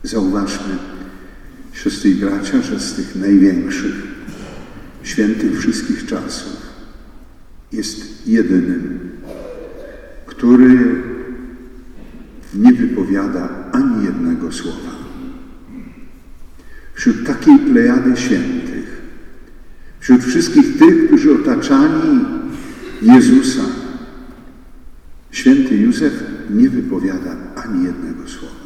Zauważmy, siostry i bracia, że z tych największych świętych wszystkich czasów jest jedynym, który nie wypowiada ani jednego słowa. Wśród takiej plejady świętych, wśród wszystkich tych, którzy otaczali Jezusa, święty Józef nie wypowiada ani jednego słowa.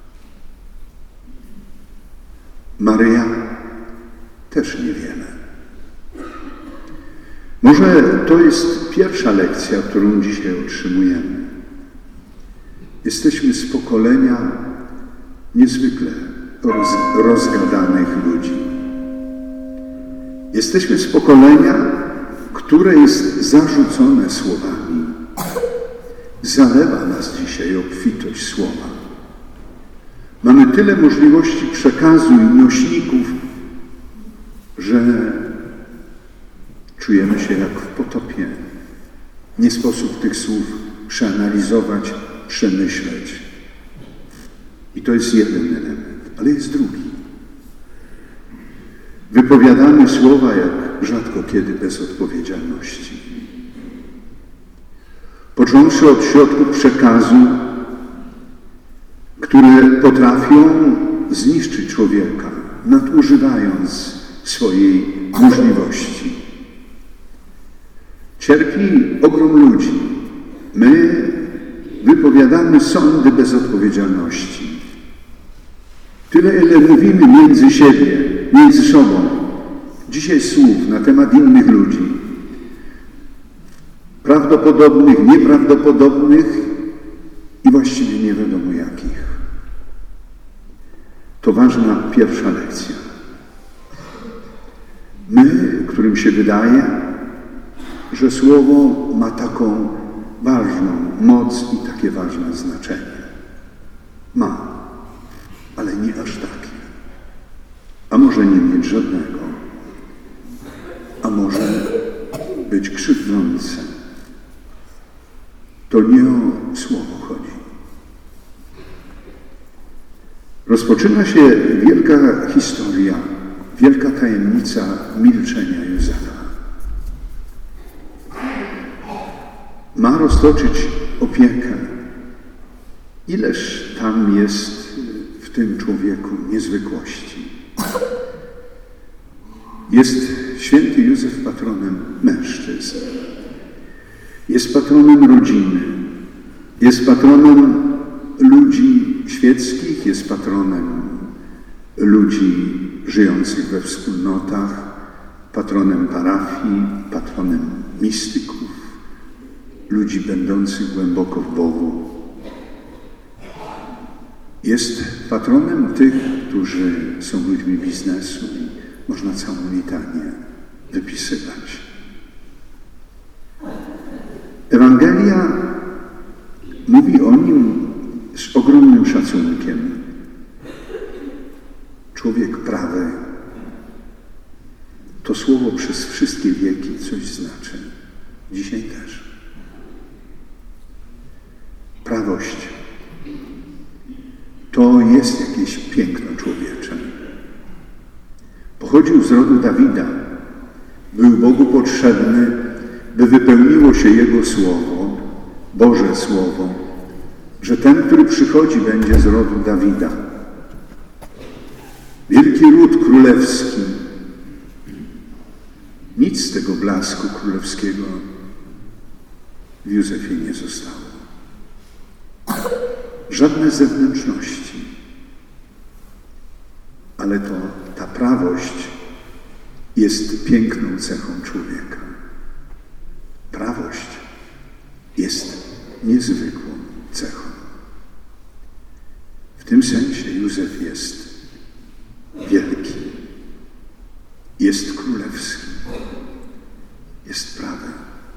Maryja też niewiele. Może to jest pierwsza lekcja, którą dzisiaj otrzymujemy. Jesteśmy z pokolenia niezwykle rozgadanych ludzi. Jesteśmy z pokolenia, które jest zarzucone słowami. Zalewa nas dzisiaj obfitość słowa. Mamy tyle możliwości przekazu i nośników, że czujemy się jak w potopie. Nie sposób tych słów przeanalizować, przemyśleć. I to jest jeden element, ale jest drugi. Wypowiadamy słowa jak rzadko kiedy bez odpowiedzialności. Począwszy od środków przekazu, które potrafią zniszczyć człowieka, nadużywając swojej możliwości. Cierpi ogrom ludzi. My wypowiadamy sądy bez odpowiedzialności. Tyle, ile mówimy między siebie, między sobą. Dzisiaj słów na temat innych ludzi. Prawdopodobnych, nieprawdopodobnych i właściwie nie wiadomo jakich. To ważna pierwsza lekcja. My, którym się wydaje, że słowo ma taką ważną moc i takie ważne znaczenie. Ma, ale nie aż takie. A może nie mieć żadnego. A może być krzywdzące. To nie o słowo chodzi. Rozpoczyna się wielka historia, wielka tajemnica milczenia Józefa. Ma roztoczyć opiekę. Ileż tam jest w tym człowieku niezwykłości. Jest święty Józef patronem mężczyzn. Jest patronem rodziny. Jest patronem ludzi świeckich. Jest patronem ludzi żyjących we wspólnotach. Patronem parafii. Patronem mistyków. Ludzi będących głęboko w Bogu. Jest patronem tych, którzy są ludźmi biznesu i można całą litanię wypisywać. Ewangelia mówi o nim z ogromnym szacunkiem. Człowiek prawy. To słowo przez wszystkie wieki coś znaczy. Dzisiaj też. Prawość to jest jakieś piękno człowiecze. Pochodził z rodu Dawida. Był Bogu potrzebny, by wypełniło się Jego Słowo, Boże Słowo, że ten, który przychodzi, będzie z rodu Dawida. Wielki ród królewski. Nic z tego blasku królewskiego w Józefie nie zostało. Żadne zewnętrzności. Ale to ta prawość jest piękną cechą człowieka. Prawość jest niezwykłą cechą. W tym sensie Józef jest wielki, jest królewski, jest prawy.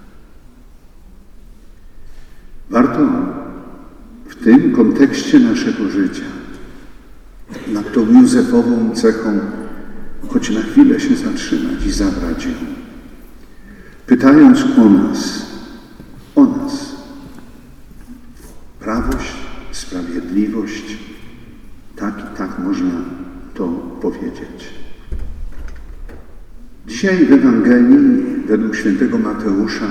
Warto w tym kontekście naszego życia nad tą Józefową cechą choć na chwilę się zatrzymać i zabrać ją, pytając o nas, prawość, sprawiedliwość, tak tak można to powiedzieć. Dzisiaj w Ewangelii według świętego Mateusza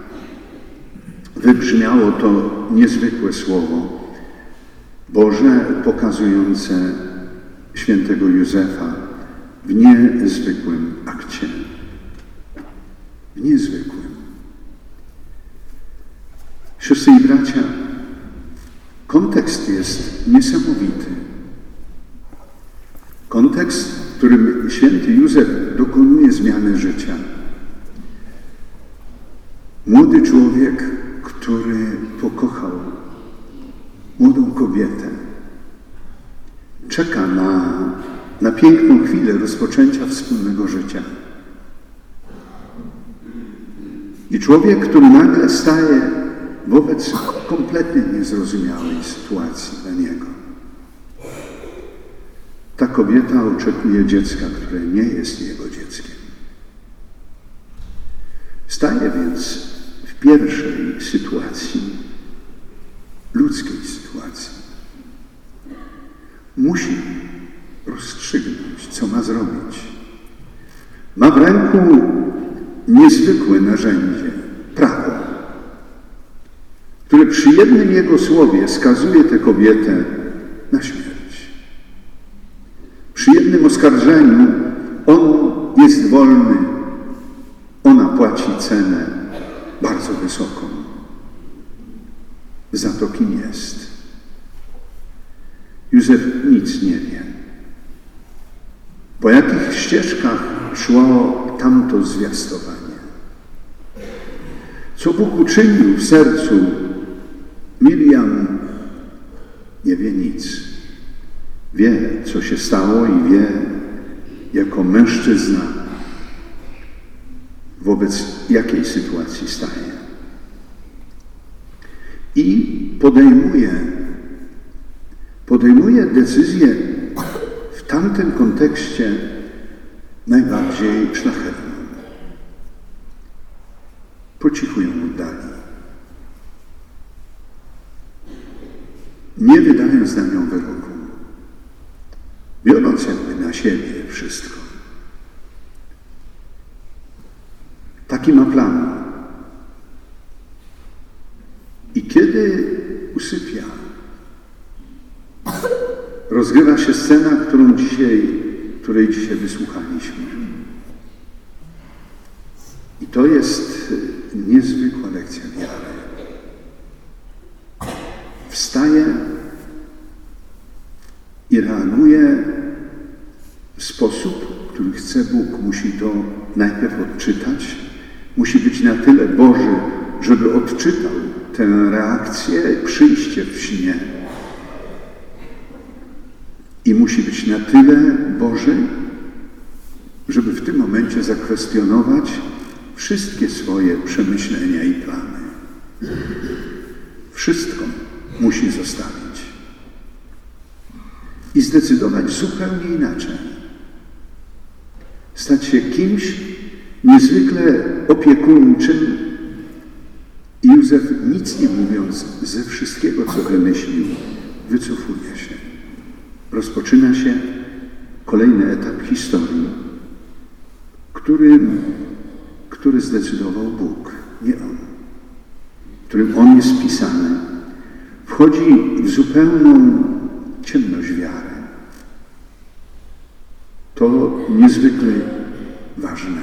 wybrzmiało to niezwykłe słowo Boże pokazujące świętego Józefa w niezwykłym akcie. W niezwykłym. Siostry i bracia, kontekst jest niesamowity. Kontekst, w którym święty Józef dokonuje zmiany życia. Młody człowiek, który pokochał młodą kobietę, czeka na piękną chwilę rozpoczęcia wspólnego życia. I człowiek, który nagle staje wobec kompletnie niezrozumiałej sytuacji dla niego. Ta kobieta oczekuje dziecka, które nie jest jego dzieckiem. Staje więc w pierwszej sytuacji, ludzkiej sytuacji. Musi rozstrzygnąć, co ma zrobić. Ma w ręku niezwykłe narzędzie, prawo, które przy jednym jego słowie skazuje tę kobietę na śmierć. Przy jednym oskarżeniu on jest wolny, ona płaci cenę bardzo wysoką za to, kim jest. Józef nic nie wie. Po jakich ścieżkach szło tamto zwiastowanie? Co Bóg uczynił w sercu Miriam, nie wie nic. Wie, co się stało i wie, jako mężczyzna, wobec jakiej sytuacji staje. I podejmuje decyzję w tamtym kontekście najbardziej szlachetną. Po cichu ją oddali. Nie wydając na nią wyroku. Biorąc jakby na siebie wszystko. Taki ma plan. I kiedy usypia, rozgrywa się scena, której dzisiaj wysłuchaliśmy. I to jest niezwykła lekcja wiary. Wstaje i reaguje w sposób, który chce Bóg. Musi to najpierw odczytać. Musi być na tyle Boży, żeby odczytał tę reakcję, przyjście w śnie. I musi być na tyle Boży, żeby w tym momencie zakwestionować wszystkie swoje przemyślenia i plany. Wszystko musi zostawić. I zdecydować zupełnie inaczej. Stać się kimś niezwykle opiekuńczym i Józef, nic nie mówiąc, ze wszystkiego, co wymyślił, wycofuje się. Rozpoczyna się kolejny etap historii, który zdecydował Bóg, nie on, którym on jest pisany. Wchodzi w zupełną ciemność wiary. To niezwykle ważne.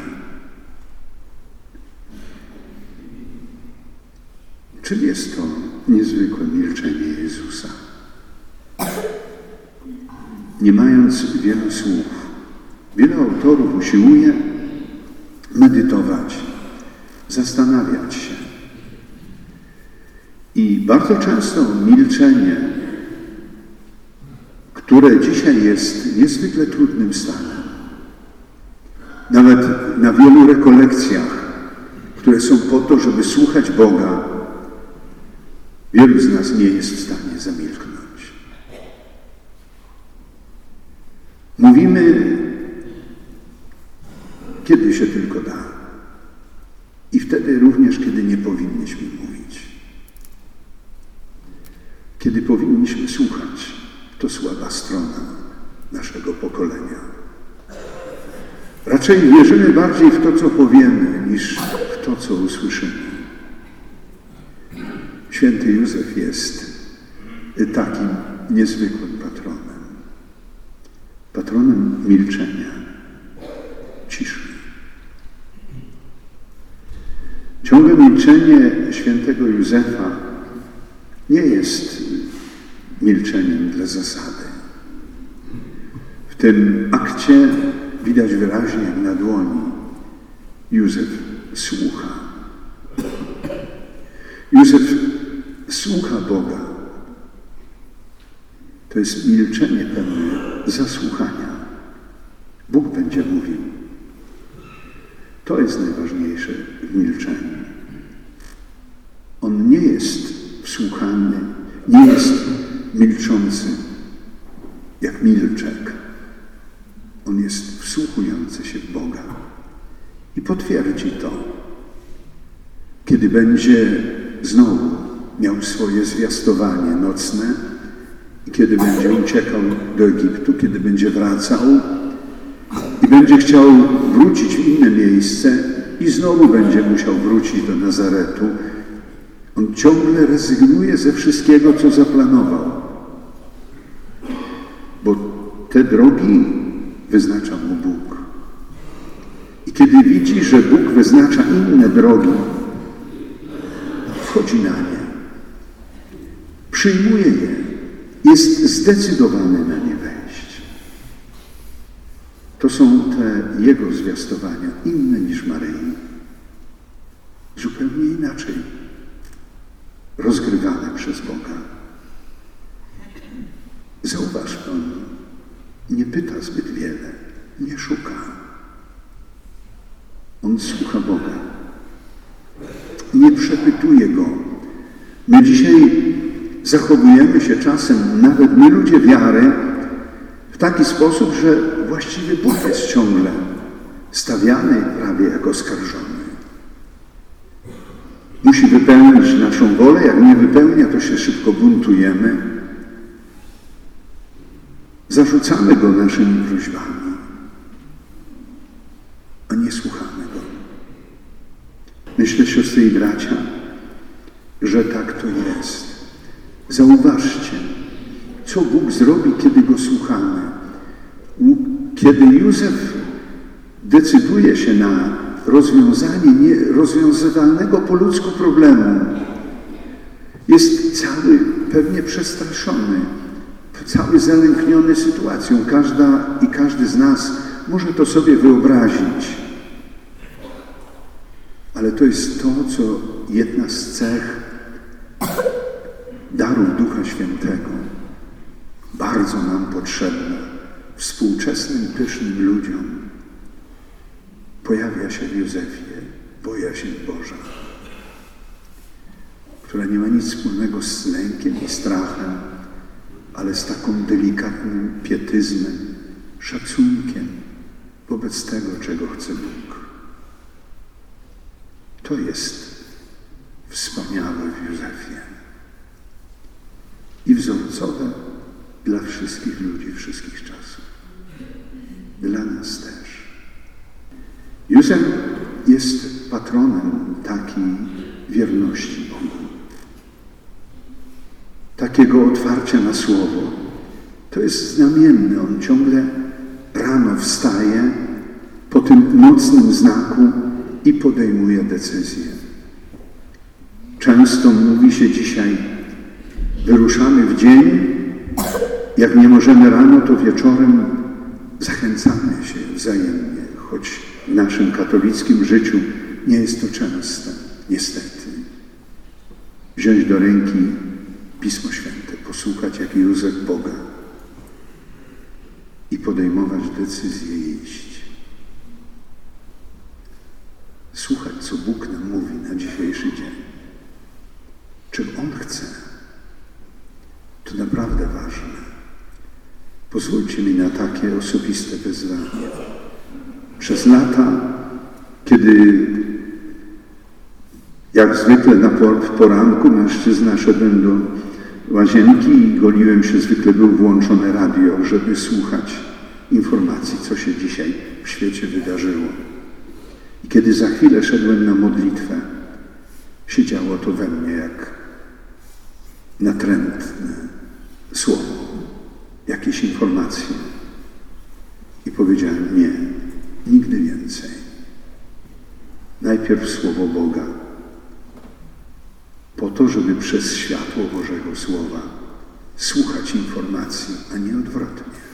Czym jest to niezwykłe milczenie Jezusa? Nie mając wielu słów, wiele autorów usiłuje medytować, zastanawiać się. I bardzo często milczenie, które dzisiaj jest niezwykle trudnym stanem, nawet na wielu rekolekcjach, które są po to, żeby słuchać Boga, wielu z nas nie jest w stanie zamilknąć. Mówimy, kiedy się tylko da. I wtedy również, kiedy nie powinniśmy mówić. Kiedy powinniśmy słuchać, to słaba strona naszego pokolenia. Raczej wierzymy bardziej w to, co powiemy, niż w to, co usłyszymy. Święty Józef jest takim niezwykłym patronem. Patronem milczenia, ciszy. Ciągłe milczenie świętego Józefa nie jest milczeniem dla zasady. W tym akcie widać wyraźnie jak na dłoni. Józef słucha. Józef słucha Boga. To jest milczenie pełne zasłuchania. Bóg będzie mówił. To jest najważniejsze w milczeniu. On nie jest wsłuchany, nie jest milczący jak milczek. On jest wsłuchujący się w Boga i potwierdzi to, kiedy będzie znowu miał swoje zwiastowanie nocne i kiedy będzie uciekał do Egiptu, kiedy będzie wracał i będzie chciał wrócić w inne miejsce i znowu będzie musiał wrócić do Nazaretu. On ciągle rezygnuje ze wszystkiego, co zaplanował, bo te drogi wyznacza mu Bóg. I kiedy widzi, że Bóg wyznacza inne drogi, wchodzi na nie, przyjmuje je, jest zdecydowany na nie wejść. To są te jego zwiastowania, inne niż Maryi, zupełnie inaczej rozgrywane przez Boga. Zauważ, on nie pyta zbyt wiele, nie szuka. On słucha Boga. Nie przepytuje Go. My dzisiaj zachowujemy się czasem, nawet my ludzie wiary, w taki sposób, że właściwie Bóg jest ciągle stawiany prawie jak oskarżony. Musi wypełnić naszą wolę, jak nie wypełnia, to się szybko buntujemy. Zarzucamy Go naszymi prośbami, a nie słuchamy Go. Myślę, siostry i bracia, że tak to jest. Zauważcie, co Bóg zrobi, kiedy Go słuchamy. Kiedy Józef decyduje się na rozwiązanie nierozwiązywalnego po ludzku problemu, jest cały pewnie przestraszony, cały zalękniony sytuacją. Każda i każdy z nas może to sobie wyobrazić. Ale to jest to, co jedna z cech darów Ducha Świętego, bardzo nam potrzebna, współczesnym, pysznym ludziom. Pojawia się w Józefie bojaźń Boża, która nie ma nic wspólnego z lękiem i strachem, ale z taką delikatnym pietyzmem, szacunkiem wobec tego, czego chce Bóg. To jest wspaniałe w Józefie i wzorcowe dla wszystkich ludzi, wszystkich czasów. Dla nas też. Józef jest patronem takiej wierności Bogu, takiego otwarcia na Słowo. To jest znamienne. On ciągle rano wstaje po tym nocnym znaku i podejmuje decyzję. Często mówi się dzisiaj, wyruszamy w dzień, jak nie możemy rano, to wieczorem zachęcamy się wzajemnie, choć w naszym katolickim życiu nie jest to częste, niestety. Wziąć do ręki Pismo Święte, posłuchać jak Józef Boga i podejmować decyzję iść. Słuchać, co Bóg nam mówi na dzisiejszy dzień. Czym On chce. To naprawdę ważne. Pozwólcie mi na takie osobiste wezwanie. Przez lata, kiedy jak zwykle w poranku mężczyzna szedłem łazienki i goliłem się, zwykle było włączone radio, żeby słuchać informacji, co się dzisiaj w świecie wydarzyło. I kiedy za chwilę szedłem na modlitwę, siedziało to we mnie jak natrętne słowo, jakieś informacje. I powiedziałem: nie, nigdy więcej. Najpierw Słowo Boga, po to, żeby przez światło Bożego Słowa słuchać informacji, a nie odwrotnie.